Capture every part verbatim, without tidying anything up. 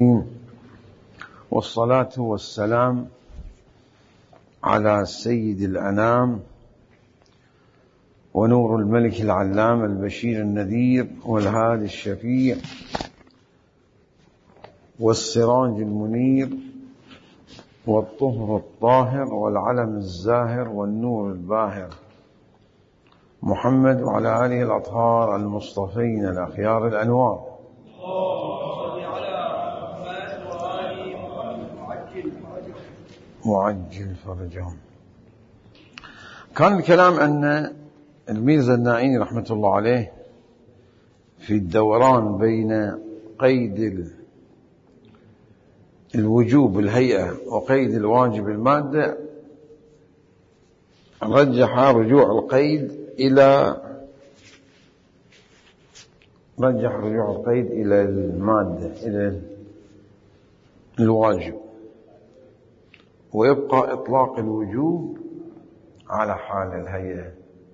والصلاة والسلام على سيد الأنام ونور الملك العلام البشير النذير والهادي الشفيع والسراج المنير والطهر الطاهر والعلم الزاهر والنور الباهر محمد وعلى آله الأطهار المصطفين الأخيار الأنوار. معجل فرجهم. كان الكلام أن الميرزا النائيني رحمة الله عليه في الدوران بين قيد الوجوب الهيئة وقيد الواجب المادة رجح رجوع القيد إلى رجح رجوع القيد إلى المادة إلى الواجب، ويبقى إطلاق الوجوب على حال الهيئة.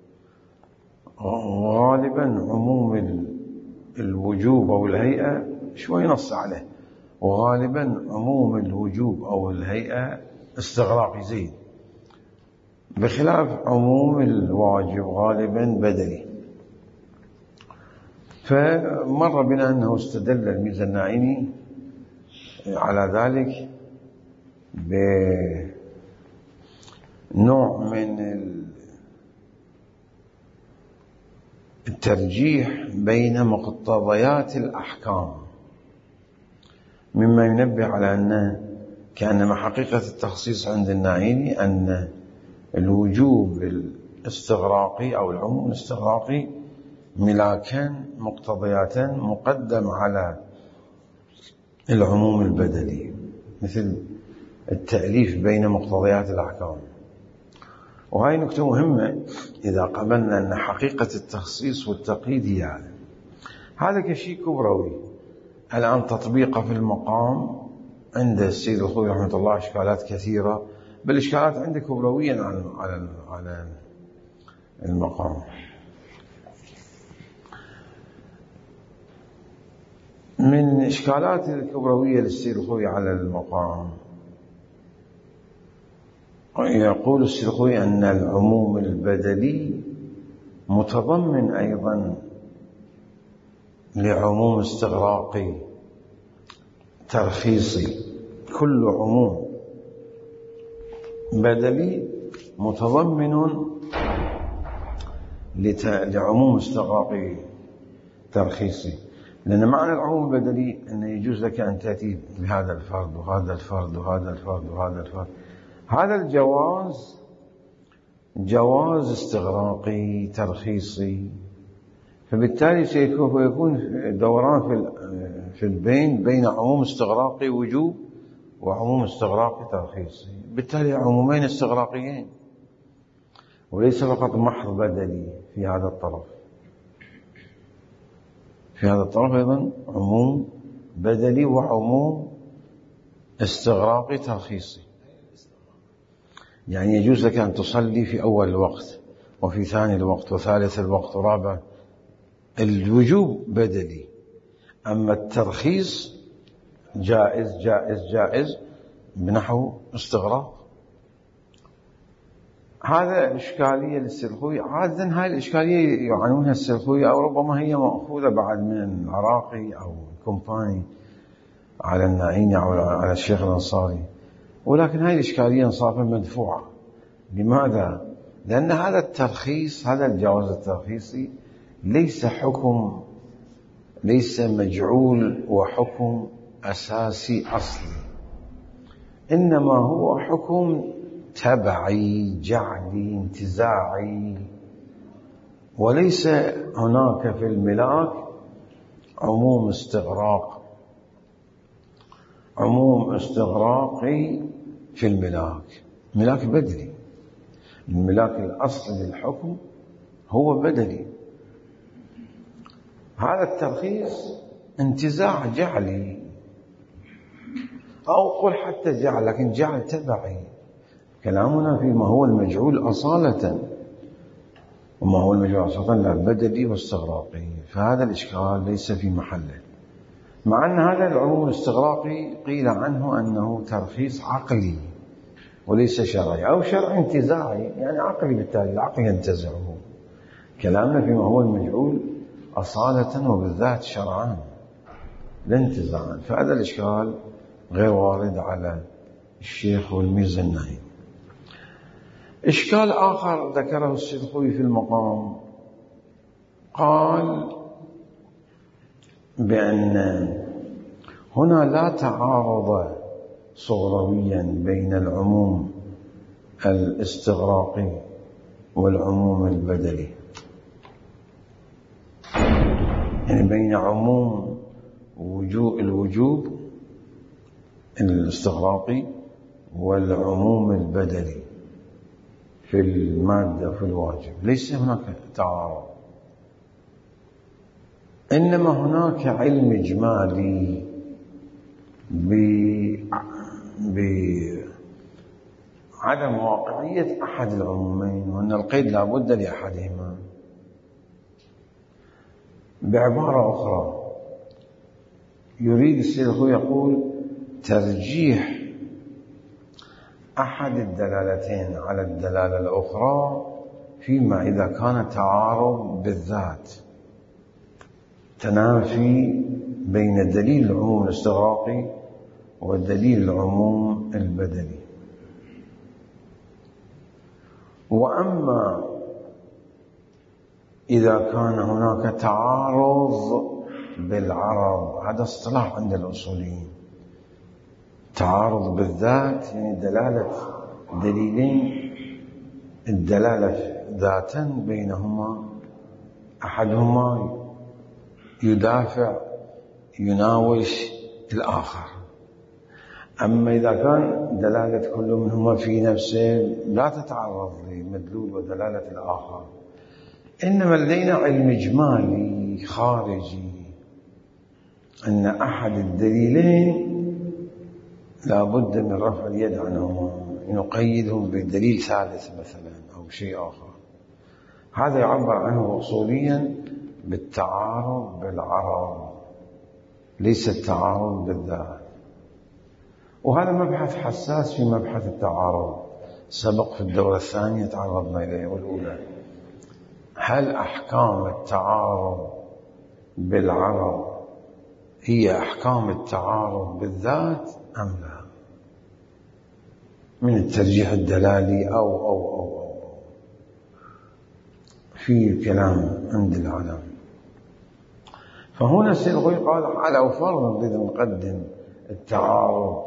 غالبا عموم الوجوب أو الهيئة شوي نص عليه، وغالبا عموم الوجوب أو الهيئة استغراقي زين، بخلاف عموم الواجب غالبا بدلي. فمر بنا أنه استدل الميرزا النائيني على ذلك بنوع من الترجيح بين مقتضيات الأحكام، مما ينبه على أن كأنما حقيقة التخصيص عند النائيني أن الوجوب الاستغراقي أو العموم الاستغراقي ملاكان مقتضياتان مقدم على العموم البدلي، مثل التأليف بين مقتضيات الأحكام. وهي نكتة مهمة إذا قبلنا أن حقيقة التخصيص والتقييد هي هذا هذا كشيء كبروي. الآن تطبيقه في المقام عند السيد الخوي رحمة الله إشكالات كثيرة، بل إشكالات عنده كبرويا على على المقام. من إشكالات الكبروية للسيد الخوي على المقام يقول السيد الخوي أن العموم البدلي متضمن أيضا لعموم استغراقي ترخيصي. كل عموم بدلي متضمن لعموم استغراقي ترخيصي، لأن معنى العموم البدلي أنه يجوز لك أن تأتي بهذا الفرد وهذا الفرد وهذا الفرد وهذا الفرد. هذا الجواز جواز استغراقي ترخيصي، فبالتالي سيكون دوران في في البين بين عموم استغراقي وجوب وعموم استغراقي ترخيصي، بالتالي عمومين استغراقيين وليس فقط محض بدلي. في هذا الطرف في هذا الطرف أيضا عموم بدلي وعموم استغراقي ترخيصي. يعني يجوز لك أن تصلي في أول الوقت وفي ثاني الوقت وثالث الوقت ورابع. الوجوب بدلي، أما الترخيص جائز جائز جائز بنحو استغراق. هذا إشكالية للسلخوي. عادة هاي الإشكالية يعنونها السلخوي، أو ربما هي مأخوذة بعد من العراقي أو كومباني على النائيني أو على الشيخ الأنصاري، ولكن هاي الإشكالية انصافا مدفوعة. لماذا؟ لأن هذا الترخيص، هذا الجواز الترخيصي ليس حكم، ليس مجعول وحكم أساسي أصلي، إنما هو حكم تبعي جعلي انتزاعي، وليس هناك في الملاك عموم استغراق عموم استغراقي في الملاك. ملاك بدلي، الملاك الأصلي للحكم هو بدلي. هذا الترخيص انتزاع جعلي، أو قل حتى جعل، لكن جعل تبعي. كلامنا فيما هو المجعول أصالة، وما هو المجعول أصالة لا بدلي واستغراقي. فهذا الإشكال ليس في محله. مع أن هذا العموم الاستغراقي قيل عنه أنه ترخيص عقلي وليس شرعي، أو شرعي انتزاعي، يعني عقلي، بالتالي العقل ينتزعه. كلامنا فيما هو المجعول أصالة وبالذات شرعان لا انتزاعا، فهذا الإشكال غير وارد على الشيخ والميرزا النايم. إشكال آخر ذكره السيد خوي في المقام، قال بأن هنا لا تعارض صغرويا بين العموم الاستغراقي والعموم البدلي، يعني بين عموم وجوب الوجوب الاستغراقي والعموم البدلي في المادة في الواجب، ليس هناك تعارض، إنما هناك علم إجمالي بعدم واقعية أحد العمومين، وأن القيد لا بد لأحدهما. بعبارة أخرى يريد السيد الخوي يقول ترجيح أحد الدلالتين على الدلالة الأخرى فيما إذا كان تعارض بالذات، تنافي بين دليل العموم الاستغراقي ودليل العموم البدلي. وأما إذا كان هناك تعارض بالعرض، هذا اصطلاح عند الأصوليين، تعارض بالذات يعني دلالة دليلين الدلالة ذاتا بينهما أحدهما يدافع يناوش الآخر. أما إذا كان دلالة كل منهما في نفسه لا تتعرض لمدلول ودلالة الآخر، إنما لدينا علم إجمالي خارجي أن أحد الدليلين لا بد من رفع اليد عنهما، نقيدهم بدليل ثالث مثلا أو شيء آخر. هذا يعبر عنه أصوليا بالتعارض بالعرض، ليس التعارض بالذات. وهذا مبحث حساس في مبحث التعارض، سبق في الدورة الثانية تعرضنا إليه والأولى. هل أحكام التعارض بالعرض هي أحكام التعارض بالذات أم لا؟ من الترجيح الدلالي أو أو أو, أو. في كلام عند العلم. فهنا السيد الخوي قال على فرض إذا نقدم التعارض،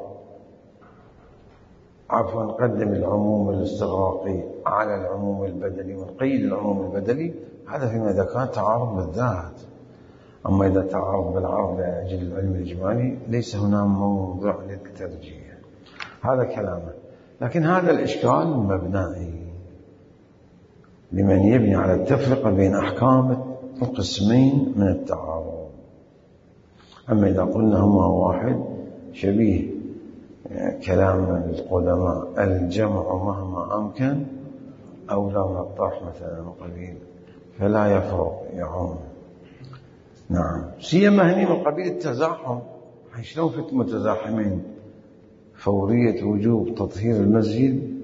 عفوا نقدم العموم الاستغراقي على العموم البدلي ونقيد العموم البدلي، هذا فيما إذا كان تعارض بالذات. أما إذا تعارض بالعرض لأجل العلم الإجمالي ليس هنا موضع للترجيح. هذا كلامه. لكن هذا الإشكال مبنائي لمن يبني على التفرقة بين أحكام القسمين من التعارض. أما إذا قلنا هما واحد شبيه كلام القدماء الجمع مهما أمكن أو لون الطرح مثلا قليل فلا يفرق يعم. نعم، سيما هني من قبيل التزاحم، شلون في متزاحمين؟ فورية وجوب تطهير المسجد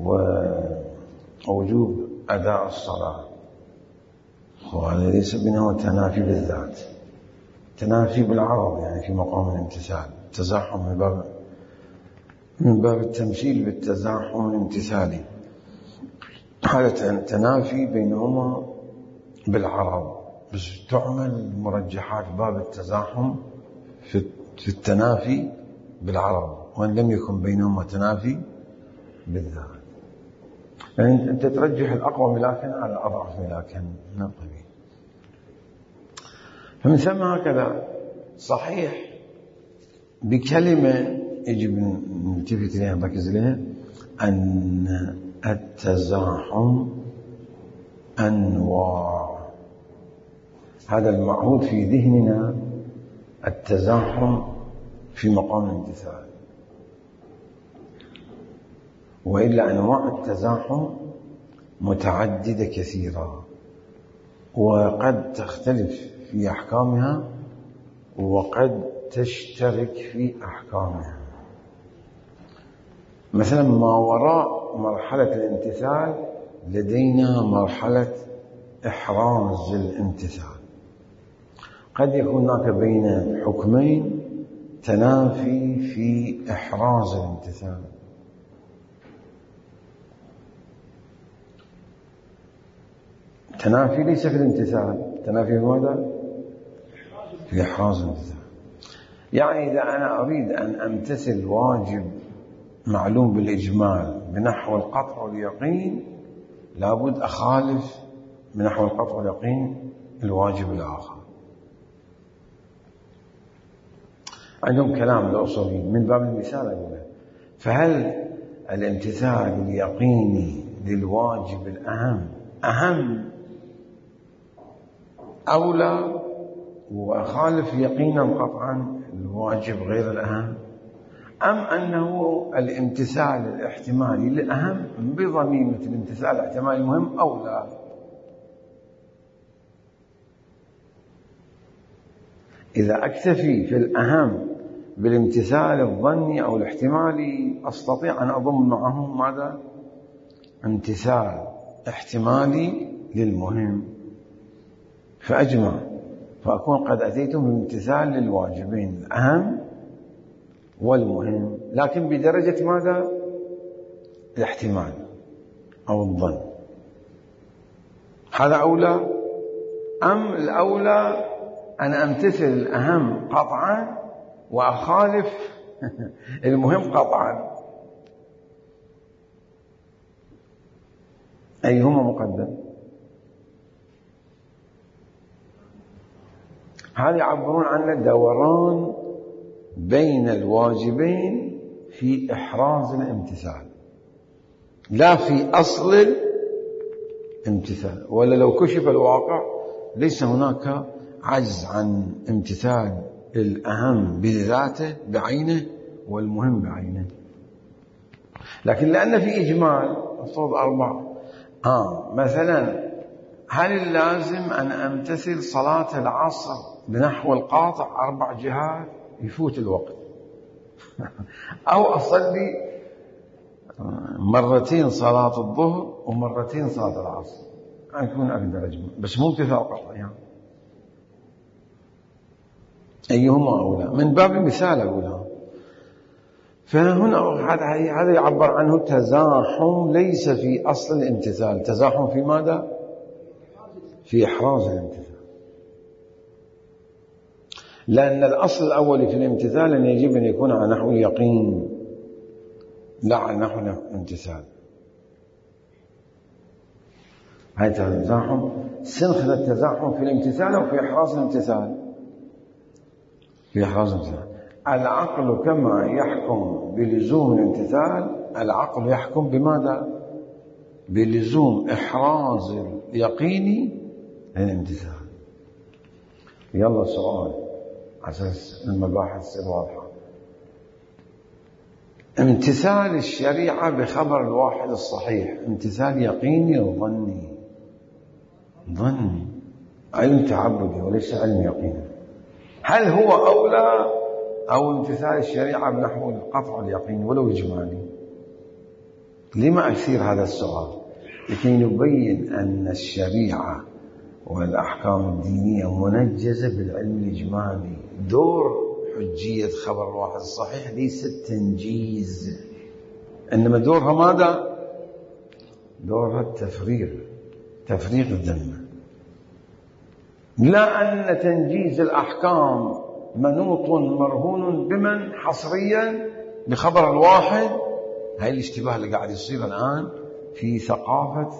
ووجوب أداء الصلاة، وهذا ليس بينهما تنافي بالذات، تنافي بالعرض، يعني في مقام الامتثال. التزاحم من باب من باب التمثيل بالتزاحم الامتثالي، هذا تنافي بينهما بالعرض، بس تعمل المرجحات باب التزاحم في التنافي بالعرض، وإن لم يكن بينهما تنافي بالذات. يعني أنت ترجح الأقوى ملاكا على أضعف ملاكا من القبيل. فمن ثم هكذا صحيح بكلمة يجب نلتفت إليها نركز إليها، أن التزاحم أنواع. هذا المعهود في ذهننا التزاحم في مقام الامتثال، وإلا أنواع التزاحم متعددة كثيرة وقد تختلف في أحكامها وقد تشترك في أحكامها. مثلا ما وراء مرحلة الامتثال لدينا مرحلة إحراز الامتثال. قد يكون هناك بين حكمين تنافي في إحراز الامتثال. تنافي ليس في الامتثال، تنافي في ماذا؟ في إحراز الامتثال. يعني إذا أنا أريد أن أمتثل واجب معلوم بالإجمال بنحو القطع واليقين، لابد أخالف بنحو القطع واليقين الواجب الآخر. عندهم كلام الأصوليين من باب المثال أقول: فهل الامتثال اليقيني للواجب الأهم أهم أو لا، وأخالف يقينا قطعا الواجب غير الأهم، أم أنه الامتثال الاحتمالي الأهم بضميمة الامتثال الاحتمالي المهم أو لا؟ إذا أكتفي في الأهم بالامتثال الظني أو الاحتمالي، أستطيع أن أضم معه ماذا؟ امتثال احتمالي للمهم، فأجمع، فأكون قد أتيتم بامتثال للواجبين الأهم والمهم، لكن بدرجة ماذا؟ الاحتمال أو الظن. هذا أولى أم الأولى أن أمتثل الأهم قطعا وأخالف المهم قطعا؟ أيهما مقدم؟ هذا يعبرون عنه دوران بين الواجبين في إحراز الامتثال، لا في أصل الامتثال. ولا لو كشف الواقع ليس هناك عجز عن امتثال الأهم بذاته بعينه والمهم بعينه، لكن لأن في إجمال أفرض أربع آه مثلا هل اللازم أن أمتثل صلاة العصر بنحو القاطع أربع جهات يفوت الوقت أو أصلي مرتين صلاة الظهر ومرتين صلاة العصر أكون أقدر أجمع، بس مو امتثال قطعي يعني. أيهما أولى؟ من باب المثال أولى. فهنا هذا يعبر عنه تزاحم ليس في أصل الامتثال، تزاحم في ماذا؟ في إحراز الامتثال. لأن الأصل الأول في الامتثال أن يجب أن يكون على نحو اليقين لا على نحو الامتثال. هذا التزاحم سنخذ التزاحم في الامتثال أو في إحراز الامتثال؟ في إحراز الامتثال. العقل كما يحكم بلزوم الامتثال، العقل يحكم بماذا؟ بلزوم إحراز اليقين للامتثال. يلا سؤال أساس المباحث الواضحة. امتثال الشريعة بخبر الواحد الصحيح امتثال يقيني أو ظني؟ ظني، علم تعبدي وليس علم يقيني. هل هو أولى أو امتثال الشريعة بنحو القطع واليقين ولو إجمالي؟ لما أثير هذا السؤال؟ لكي نبين أن الشريعة والأحكام الدينية منجزة بالعلم الإجمالي. دور حجية خبر الواحد الصحيح ليس التنجيز، إنما دورها ماذا؟ دورها التفريغ، تفريغ الذمة. لا أن تنجيز الأحكام منوط مرهون بمن حصريا بخبر الواحد. هاي الاشتباه اللي قاعد يصير الآن في ثقافة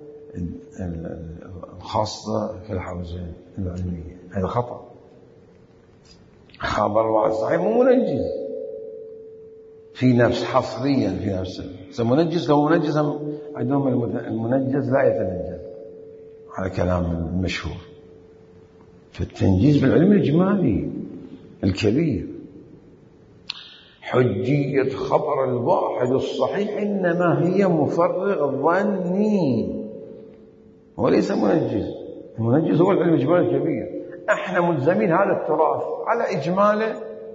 الخاصة في الحوزة العلمية، هذا خطأ. خبر الواحد صحيح مو منجز في نفس حصريا في نفسه. منجز لو منجز عندهم المنجز لا يتنجز على كلام المشهور. فالتنجيز بالعلم الإجمالي الكبير. حجية خبر الواحد الصحيح إنما هي مفرغ ظني وليس منجز. المنجز هو العلم الإجمالي الكبير. احنا ملزمين هذا التراث على إجماله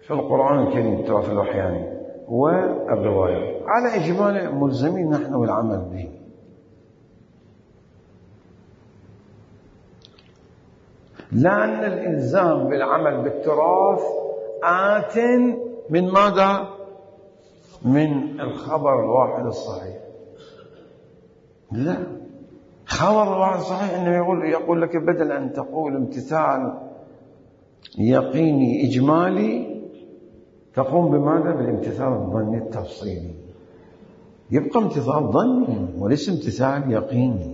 في القرآن الكريم التراث الأحياني والرواية على إجماله ملزمين نحن بالعمل به. لأن الإلزام بالعمل بالتراث آت من ماذا؟ من الخبر الواحد الصحيح. لا، خبر الواحد الصحيح إنه يقول, يقول لك بدل أن تقول امتثال يقيني إجمالي تقوم بماذا؟ بالامتثال الظني التفصيلي. يبقى امتثال ظني وليس امتثال يقيني.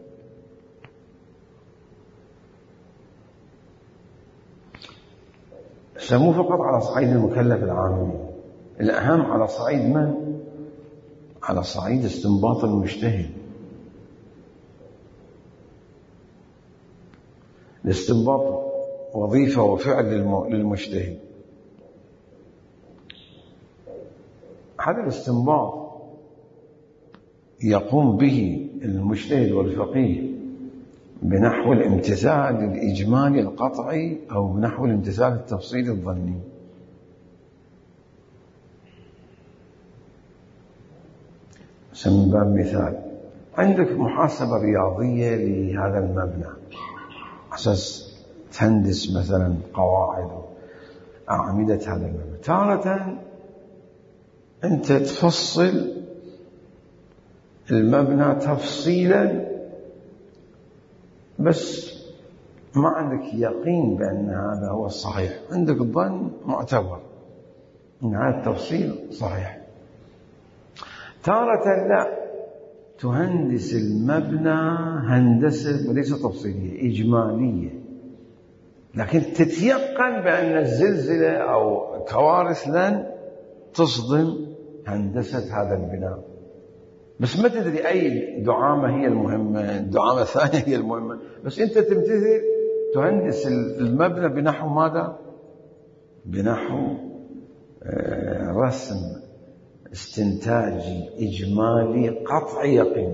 مو فقط على صعيد المكلف العامي، الأهم على صعيد من؟ على صعيد استنباط المجتهد. الاستنباط وظيفة وفعل للمجتهد. هذا الاستنباط يقوم به المجتهد والفقيه بنحو الامتثال الإجمالي القطعي أو بنحو الامتثال التفصيلي الظني. من باب مثال، عندك محاسبة رياضية لهذا المبنى أساس تهندس مثلا قواعد أعمدة هذا المبنى. تارة أنت تفصل المبنى تفصيلا بس ما عندك يقين بأن هذا هو الصحيح، عندك ظن معتبر أن هذا التفصيل صحيح. تارة لا، تهندس المبنى هندسة وليس تفصيلية إجمالية، لكن تتيقن بأن الزلزلة أو كوارث لن تصدم هندسة هذا البناء، بس ما تدري أي دعامة هي المهمة، الدعامة الثانية هي المهمة، بس أنت تمتثل تهندس المبنى بنحو ماذا؟ بنحو رسم استنتاجي إجمالي قطعي يقيني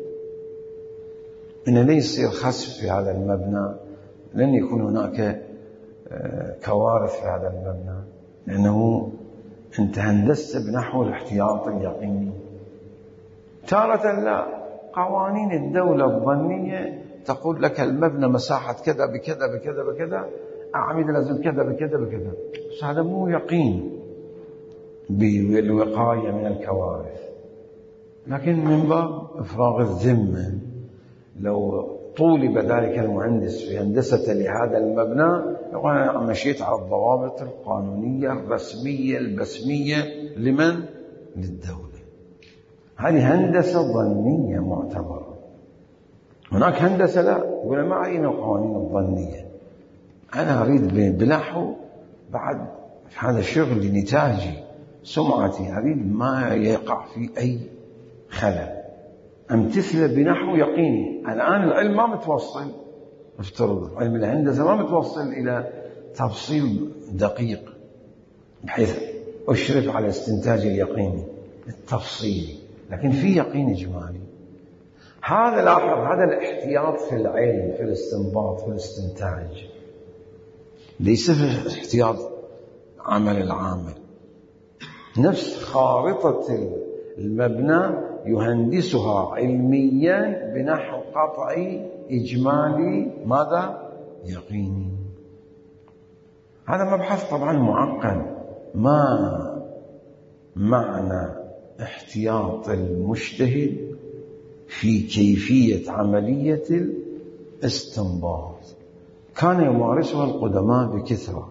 إنه لن يصير خسف في هذا المبنى، لن يكون هناك كوارث في هذا المبنى، لأنه أنت هندست بنحو الاحتياط اليقيني. تارة لا، قوانين الدولة الظنية تقول لك المبنى مساحة كذا بكذا بكذا بكذا، أعمدة لازم كذا بكذا بكذا، بس هذا مو يقين بالوقاية من الكوارث. لكن من باب إفراغ الذمة لو طولب ذلك المهندس في هندسة لهذا المبنى يقول أنا مشيت على الضوابط القانونية الرسمية البسمية لمن؟ للدولة. هذه هندسة ظنية معتبرة. هناك هندسة لا، يقول ما علينا القوانين الظنية، أنا أريد بنحو بعد هذا الشغل لنتاجي سمعتي، أريد ما يقع في أي خلل، أمتثل بنحو يقيني. الآن العلم ما متوصل، افترض علم الهندسة ما متوصل إلى تفصيل دقيق بحيث أشرف على استنتاج اليقيني التفصيلي، لكن في يقين إجمالي. هذا لاحظ، هذا الاحتياط في العلم، في الاستنباط، في الاستنتاج، ليس في احتياط عمل العامل. نفس خارطة المبنى يهندسها علميا بنحو قطعي إجمالي ماذا؟ يقيني. هذا مبحث طبعا معقد. ما معنى احتياط المجتهد في كيفية عملية الاستنباط؟ كان يمارسها القدماء بكثرة،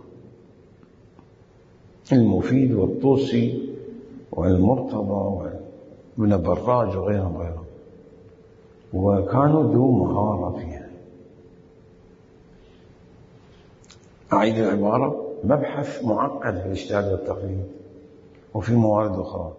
المفيد والطوسي والمرتضى وابن براج وغيرهم غيرهم، وكانوا ذو مهارة فيها. أعيد العبارة، مبحث معقد في الاجتهاد والتقليد وفي موارد أخرى.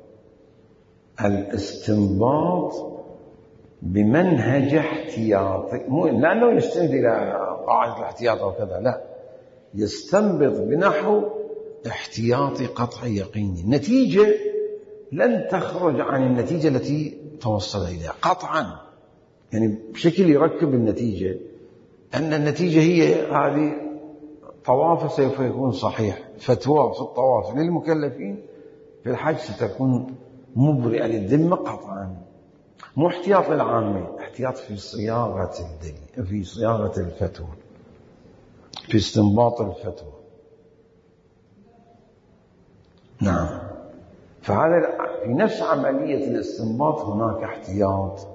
الاستنباط بمنهج احتياطي، مو لأنه يستند إلى قاعدة الاحتياط أو كذا، لا، يستنبط بنحو احتياطي قطعي يقيني. النتيجة لن تخرج عن النتيجة التي توصل إليها قطعا، يعني بشكل يركب النتيجة أن النتيجة هي هذه طوافه سوف يكون صحيح، فتوى في الطواف للمكلفين في الحج ستكون مبرئة للذمة قطعا، مو احتياط للعامة، احتياط في صياغة الدليل، في صياغة الفتوى، في استنباط الفتوى. نعم، فهذا في نفس عملية الاستنباط هناك احتياط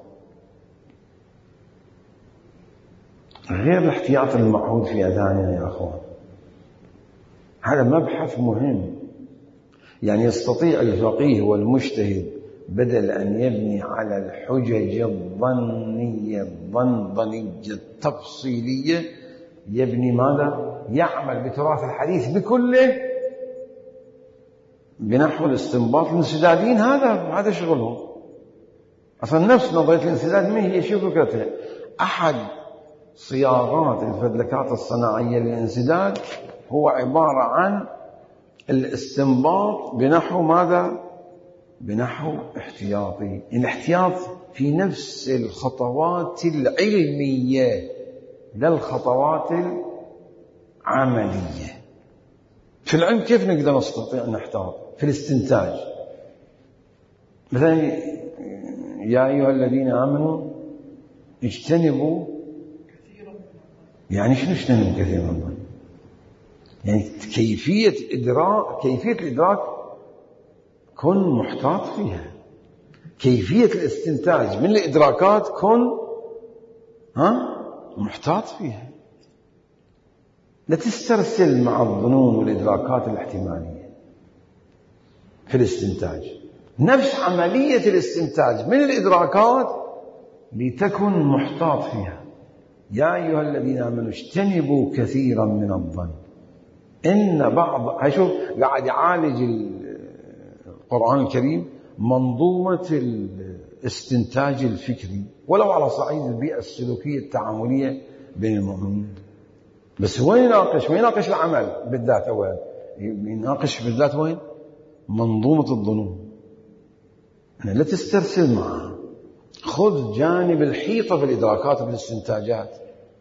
غير الاحتياط المعهود في أذاننا يا أخوان. هذا مبحث مهم. يعني يستطيع الفقيه والمجتهد بدل أن يبني على الحجج الظنية الظنظنية التفصيلية يبني ماذا؟ يعمل بتراث الحديث بكله بنحو الاستنباط. الانسدادين هذا هذا شغلهم أصلا. نفس نظرية الانسداد ما هي شو فكرتها؟ أحد صياغات الفدلكات الصناعية للانسداد هو عبارة عن الاستنباط بنحو ماذا؟ بنحو احتياطي. الاحتياط في نفس الخطوات العلمية لا الخطوات العملية. في العلم كيف نقدر نستطيع أن نحتاط؟ في الاستنتاج مثلا يا أيها الذين آمنوا اجتنبوا، يعني شنو اجتنبوا كثيرا من الظن؟ يعني كيفية إدراك، كيفية الإدراك كن محتاط فيها. كيفية الاستنتاج من الإدراكات كن ها محتاط فيها. لا تسترسل مع الظنون والإدراكات الاحتمالية في الاستنتاج. نفس عملية الاستنتاج من الإدراكات لتكن محتاط فيها. يا أيها الذين آمنوا اجتنبوا كثيرا من الظن إن بعض، هشوف قاعد يعالج القرآن الكريم منظومة الاستنتاج الفكري ولو على صعيد البيئة السلوكية التعاملية بين المؤمنين. بس وين يناقش؟ ما يناقش العمل بالذات، أولا يناقش بالذات وين؟ منظومة الظنون. يعني لا تسترسل معها، خذ جانب الحيطة في الإدراكات وفي الاستنتاجات.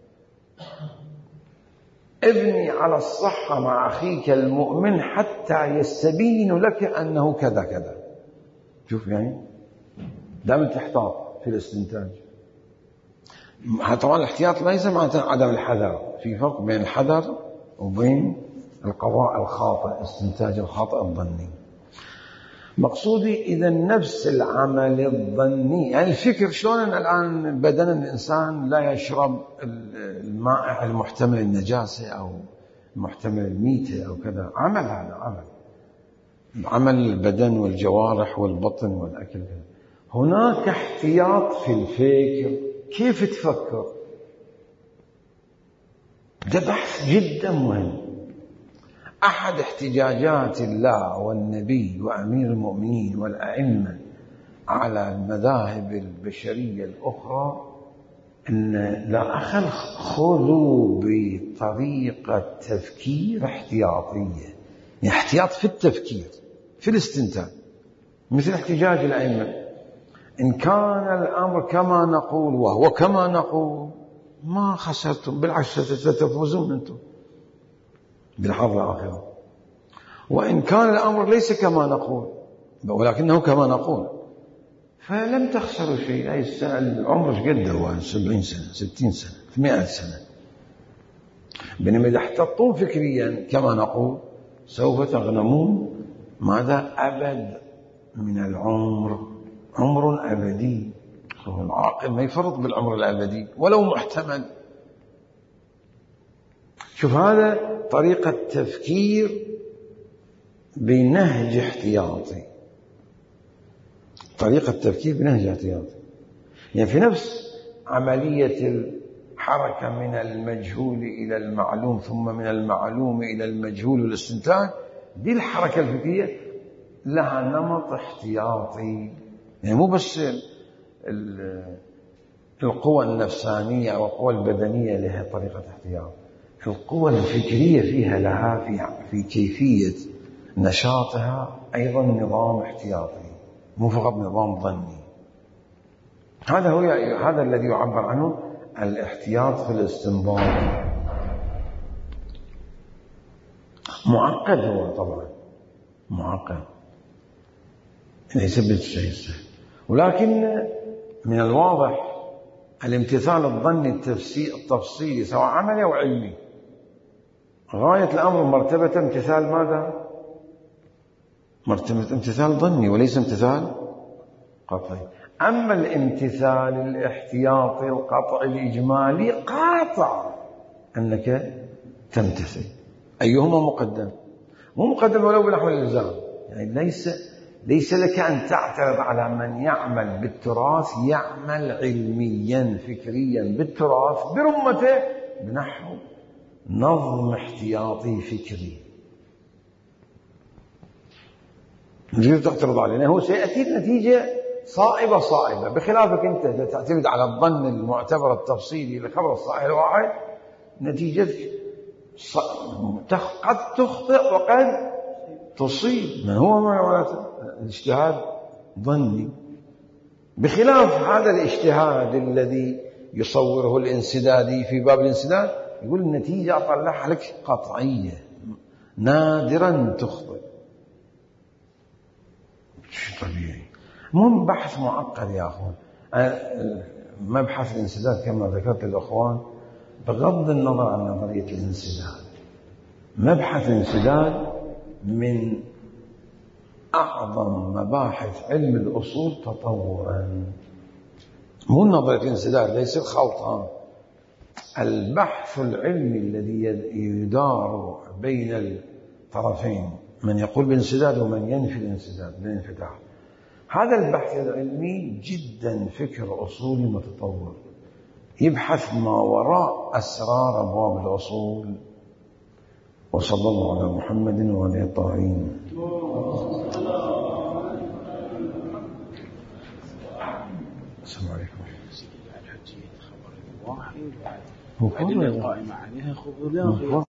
ابني على الصحة مع أخيك المؤمن حتى يستبين لك أنه كذا كذا. شوف يعني دائما تحتاط في الاستنتاج. طبعا الاحتياط ليس معناته عدم الحذر، في فرق بين الحذر وبين القضاء الخاطئ، استنتاج الخاطئ الظني. مقصودي إذا نفس العمل الظني، يعني الفكر شلون الآن بدن الإنسان لا يشرب الماء المحتمل النجاسة أو محتمل الميتة أو كذا، عمل، هذا عمل عمل البدن والجوارح والبطن والأكل. هناك احتياط في الفكر، كيف تفكر؟ ده بحث جدا مهم. أحد احتجاجات الله والنبي وأمير المؤمنين والأئمة على المذاهب البشرية الأخرى أن لا أخل خذوا بطريقة تفكير احتياطية، يعني احتياط في التفكير في الاستنتاج. مثل احتجاج الأئمة، إن كان الأمر كما نقول وهو كما نقول ما خسرتم، بالعكس ستفوزون أنتم بالحظ الآخرة. وإن كان الأمر ليس كما نقول ولكنه كما نقول فلم تخسروا شيء. أي السنة العمر قد هو سبعين سنة ستين سنة مئة سنة. بينما إذا احتطون فكريا كما نقول سوف تغنمون ماذا؟ أبد من العمر، عمر أبدي. العاقل ما يفرط بالعمر الأبدي ولو محتمل. شوف هذا طريقة تفكير بنهج احتياطي، طريقة تفكير بنهج احتياطي. يعني في نفس عملية الحركة من المجهول إلى المعلوم ثم من المعلوم إلى المجهول والاستنتاج، دي الحركة الفكرية لها نمط احتياطي. يعني مو بس القوى النفسانية أو القوى البدنية لها طريقة احتياط، القوى الفكرية فيها لها في في كيفية نشاطها أيضا نظام احتياطي، مو فقط نظام ظني. هذا هو هذا الذي يعبر عنه الاحتياط في الاستنباط. معقد هو طبعا معقد، ليس بالشيء السهل، ولكن من الواضح الامتثال الظني التفصيلي سواء عملي أو علمي غاية الأمر مرتبة امتثال ماذا؟ مرتبة امتثال ظني وليس امتثال قطعي. أما الامتثال الاحتياطي القطعي الإجمالي قاطع أنك تمتثل، أيهما مقدم؟ مو مقدم ولو بنحو الإلزام، يعني ليس ليس لك أن تعترض على من يعمل بالتراث، يعمل علميا فكريا بالتراث برمته بنحو نظم احتياطي فكري، نجيب تعترض عليه، هو سيأتي نتيجة صائبة صائبة، بخلافك أنت تعتمد على الظن المعتبر التفصيلي لخبر الصحيح الواحد نتيجة قد تخطئ وقد تصيب، ما هو معنى الاجتهاد ظني، بخلاف هذا الاجتهاد الذي يصوره الانسدادي في باب الانسداد يقول النتيجة أطلعها لك قطعية نادرا تخطئ. شيء طبيعي، مو بحث معقد يا أخوان. مبحث الانسداد كما ذكرت الأخوان بغض النظر عن نظرية الانسداد، مبحث الانسداد من أعظم مباحث علم الأصول تطورا، مو نظرية الانسداد ليس الخلطان، البحث العلمي الذي يدار بين الطرفين، من يقول بانسداد ومن ينفي الانسداد بالانفتاح، هذا البحث العلمي جدا فكر أصولي متطور يبحث ما وراء أسرار أبواب الأصول. وصلى الله على محمد وعلى الطاهرين. السلام عليكم. هو قائمة عليها خبر